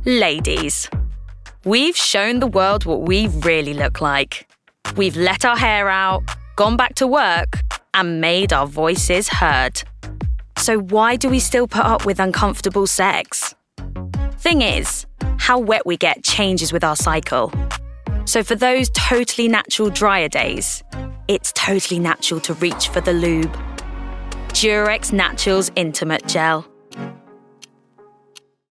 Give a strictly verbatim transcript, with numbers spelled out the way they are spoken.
Ladies. We've shown the world what we really look like. We've let our hair out, gone back to work, and made our voices heard. So why do we still put up with uncomfortable sex? Thing is, how wet we get changes with our cycle. So for those totally natural drier days, it's totally natural to reach for the lube. Durex Naturals Intimate Gel.